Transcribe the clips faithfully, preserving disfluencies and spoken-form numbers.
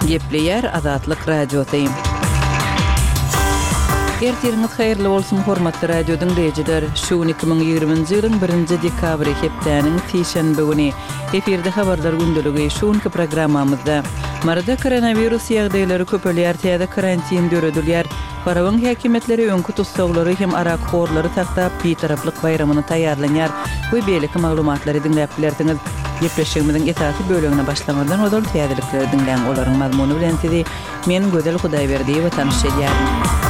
Gepleyer Azatlyk Radiosyň. Ertiriniz haýyrly bolsun hormatly radio dinleýijiler. Şu iki ming ýygrymynjy ýylyň birinji dekabry hepdeniň Tişenbe güni efirde habarlar gündüligi şuňky programmamyzda marada koronavirus ýagdaýlary köpelýär, täze karantin döredilýär. Farawyň häkimetleri öňkü tutsaglary hem arakxorlary taktap bitaraplyk bayramyny taýýarlanýar. Bu beýleki maglumatlary dinläp bilersiňiz. Ýepleşigimiziň esasy bölügine başlamadan odal täzelikleri dinläň olaryň mazmuny bilen sizi men Gödel Hudaýberdiýewa tanışdyrýar.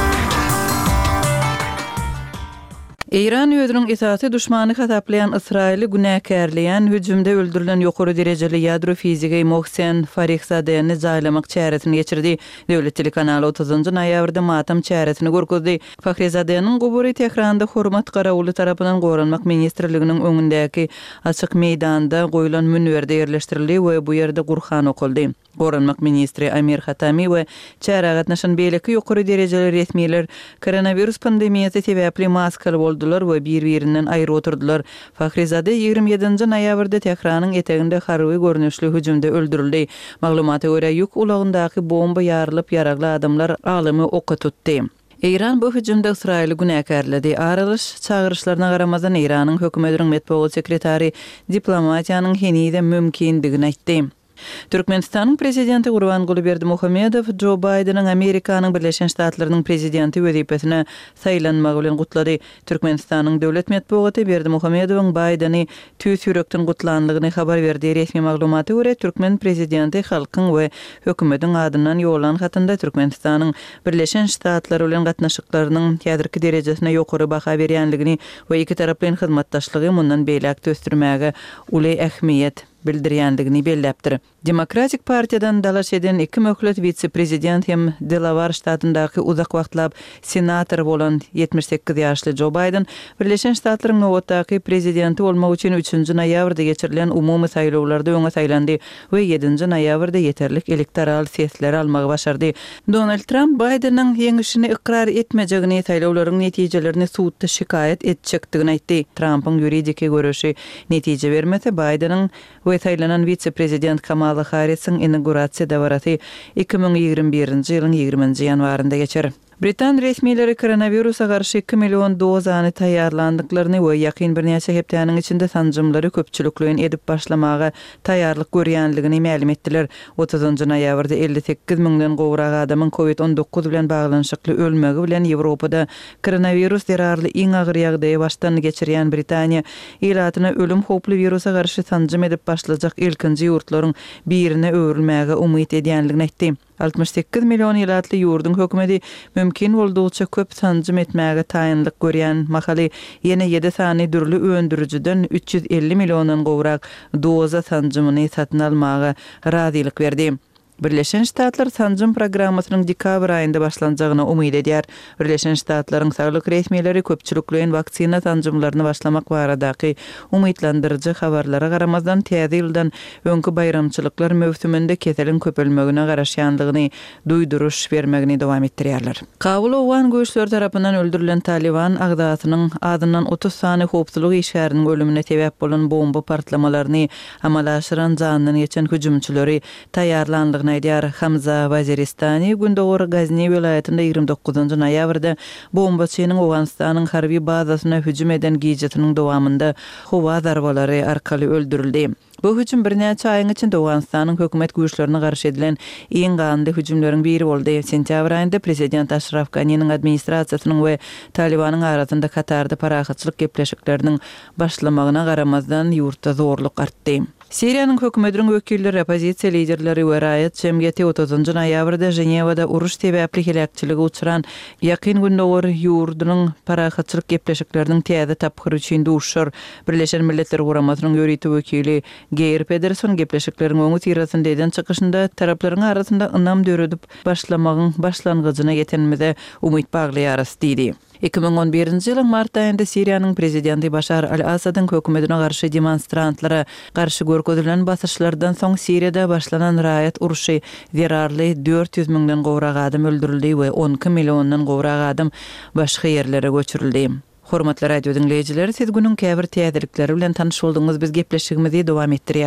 İran ýödürüň esasy düşmany hataplayan Israili günäkärleýän hüjümde öldürilen ýokary derejeli ýadro fizigi Mohsen Farykhzadeny jaýlamak çäresini geçirdi. Döwlet telekanaly otuzynjy noýabrda matam çäresini görkezdi. Farykhzadanyň gubury Tehranda hormat garawuly tarapyndan goranmak ministrliginiň öňündäki açyk meýdanda goýulan münberde ýerleşdirildi we bu ýerde Gurhan okuldy. Goranmak ministri Amir Hatami we çäre gatnaşan beýleki ýokary derejeli resmiler koronavirus pandemiýasy sebäpli maskaly boldular we bir-birinden aýry oturdular. Farykhzada ýygrimi ýedinji noýabrda Tehranyň eteginde harby görnüşli hüjümde öldürildi. Maglumata görä ýük ulagyndaky bomba ýarylyp ýaragly adamlar alymy oka tutdy. İran bu hüjümde İsraili günäkärledi. Aralyş çağırışlaryna garamazdan İranyň hökümetiniň medeniýet sekretary diplomatiýanyň henide mümkindigini aýtdy. Türkmenistanyň prezidenti Gurbanguly Berdimuhammedow Joe Biden'ın Amerikanyň Birleşen Ştatlarynyň prezidenti wezipesine saýlanmagy bilen gutlady. Türkmenistanyň döwlet medeniýeti Berdimuhammedowyň Biden'i tüýs ýürekden gutlandygyny habar berdi. Resmi maglumaty görä Türkmen prezidenti halkyň we hökümetiň adyndan ýolan hatynda Türkmenistanyň Birleşen Ştatlary bilen gatnaşyklarynyň häzirki derejesine ýokary baha berýänligini we iki taraplyň hyzmatdaşlygy mundan beýlek töstürmäge uly ähmiýet bildirýändigini belläpdir. Demokratik partiýadan dalaş eden iki möhlet vice-prezident hem Delaware ştatyndaky uzak wagtlap senator bolan ýetmiş sekiz ýaşly Joe Biden Birleşen Ştatlaryň nowatdaky prezidenti bolmak üçin üçünji noýabrda geçirilen umumy saýlawlarda öňe saýlandy we ýedinji noýabrda ýeterlik elektoral sesler almagy başardy. Donald Trump Bidenyň ýeňişini ikrar etmejegini, saýlawlaryň netijelerini suwtda şikaýet etjekdigini aýtdy. Trumpyň ýuridiki görüşi netije bermese Bidenyň we saýlanan vice-prezident Kamala Harris'in inaugurasiýa dawraty iki ming ýygrimi birinji ýylyň ýygrimiňji ýanwarynda geçer. Britan resmileri koronavirusa garşy iki million dozany taýýarlandyklaryny we ýakyn bir näçe hepdeniň içinde sanjymlary köpçülikliň edip başlamaga taýýarlyk görýänligini ma'lum etdiler. otuzynjy noýabrda elli sekiz mingden gowrak adamyň covid on dokuz bilen baglanyşykly ölmegi bilen Ýewropada koronavirus derarly iň agyr ýagdaýy başdan geçirýän Britaniýa ýylatyna ölüm hoply virusa garşy sanjym edip başlajak ilkinji ýurtlaryň birine öwrülmäge umyt edýänligini aýtdy. altmış sekiz million ýylatly ýurdun hökümeti mümkin boldugyça köp sanjym etmäge taýynlyk görýän mahaly ýene ýedi sany dürli öndürüjiden üç ýüz elli milliondan gowrak doza sanjymyny satyn almaga razylyk berdi. Birleşen Ştatlar sanjym programmasynyň dekabr aýynda başlanjagyna umyt edýär. Birleşen Ştatlaryň saglyk resmileri köpçülikliň waksina sanjymlaryny başlamak baradaky umytlandyrjy habarlara garamazdan täze ýyldan öňkü bayramçylyklar mövsüminde keselin köpelmegine garaşýandygyny duýduruş bermegini dowam etdirýärler. Kabul owan göçler tarapyndan öldürilen Taliban agdatynyň adyndan otuz sany hopsulyk işgäriniň ölümine sebäp bolan bomba partlamalaryny amal aşyran janyny geçen hüjümçüleri taýýarlandygyny aýdýar. Hamza Waziristani Gündowar Gazni welaýatynda ýygrimi dokuzynjy noýabrda bombaçynyň Owganistanyň harby bazasyna hüjüm eden giýjetiniň dowamında howa zarbalary arkaly öldürildi. Bu hüjüm bir näçe aýyň içinde Owganistanyň hökümet güýçlerine garşy edilen iň ganly hüjümleriň biri boldy. Sentýabr aýynda prezident Ashraf Ghani'niň administrasiýasynyň we Talibanyň arasynda Katarda parahatçylyk gepleşikleriniň başlamagyna garamazdan ýurtda zorluk artdy. Siriýanyň hökümetiniň wekilleri, opozisiýa liderleri we raýat jemgyýeti otuzynjy noýabrda Jenewada uruş sebäpli helakçyligi uçuran ýakyn Gündowar ýurdunyň parahatçylyk gepleşikleriniň täze taphyry üçin duşur. Birleşen Milletler Guramasynyň ýöriti wekili Geir Pedersen gepleşiklerin öňü tirasynda eden çykyşynda taraplaryň arasynda ynam döredip başlamagyň başlangyjyna ýetenmede umyt baglaýar diýdi. iki ming on birinji ýylyň mart aýynda Siriýanyň prezidenti Başar al-Asadyň hökümetine garşy demonstrantlara garşy görkezilen basyşlardan soň Siriýada başlanan raýat uruşy zerarly dört ýüz mingden gowrak adam öldürildi we on iki milliondan gowrak adam başga ýerlere göçürildi. Hormatly radio dinleyijiler, siz günüň käbir täzelikleri bilen tanyş bolduňyz. Biz gepleşigimizi dowam etdirýär.